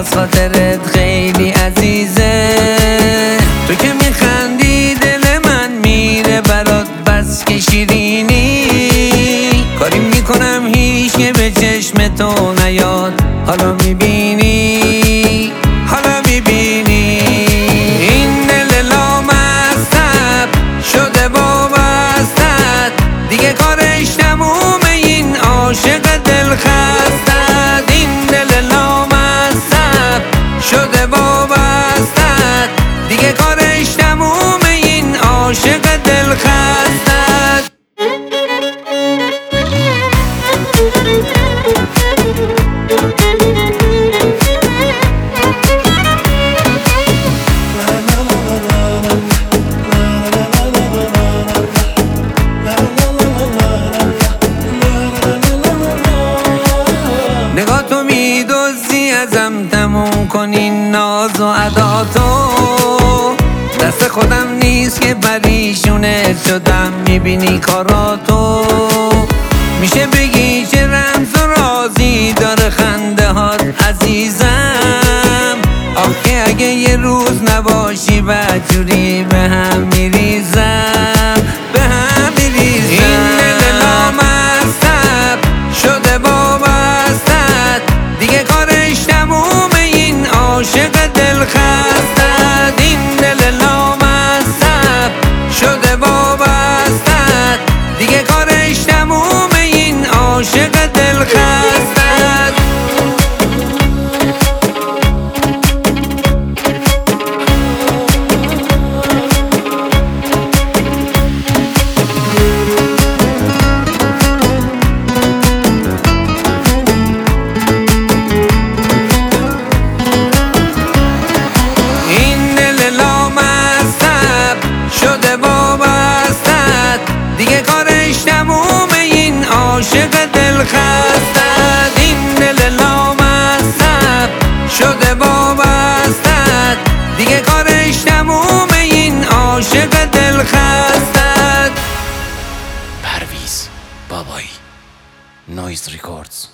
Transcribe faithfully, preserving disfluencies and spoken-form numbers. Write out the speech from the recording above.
باز خاطرت خیلی عزیزه. تو که میخندی دل من میره برات بس که شیرینی. کاری میکنم هیچ که به چشم تو نیاد. حالا میبینی حالا میبینی این دل لامصب شده وابستت. دیگه کارش تمومه این عاشق دل خستت. این دل لامصب شده وابستت. دیگه کارش تمومه این عاشق دل خستت. نگاه تو میدوزی ازم تموم کنین ناز و عداتو. دست خودم نیست که پریشونه شدم میبینی کاراتو. میشه بگی چه رمز و رازی داره خنده هات عزیزم. آخه اگه یه روز نباشی بدجوری به هم میریزم به هم میریزم. این دل لامصب شده وابستت. دیگه کارش تمومه این عاشق دل خستت. این دل لامصب شده وابستت. دیگه کارش تمومه این عاشق دل خستت. شده وابستت. دیگه کارش تمومه این عاشق دل خستت. این دل لامصب شده وابستت. دیگه کارش تمومه این عاشق دل خستت. پرویز بابایی، نویز ریکوردز.